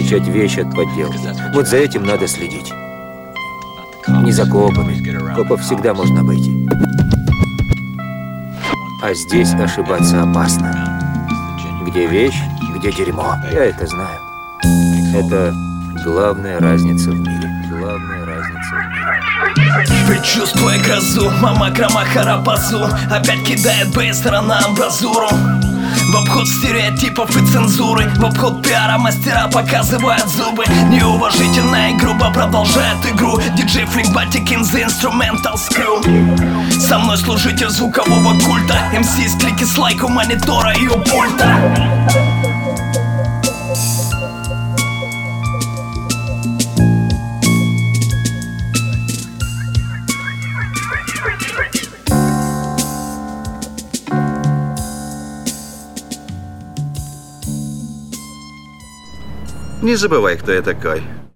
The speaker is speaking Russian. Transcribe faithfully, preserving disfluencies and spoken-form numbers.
отличать вещь от подделки. Вот за этим надо следить. Не за копами. Копов всегда можно обойти. А здесь ошибаться опасно. Где вещь, где дерьмо. Я это знаю. Это главная разница в мире. Главная разница в мире. Предчувствуя грозу, мама Крамахара базу опять кидает бейстера на амбразуру. В обход стереотипов и цензуры, в обход пиара мастера показывают зубы. Неуважительно и грубо продолжает игру диджей Фликбатик in the instrumental screw. Со мной служитель звукового культа, эм си с клики с лайк у монитора и у пульта. Не забывай, кто я такой.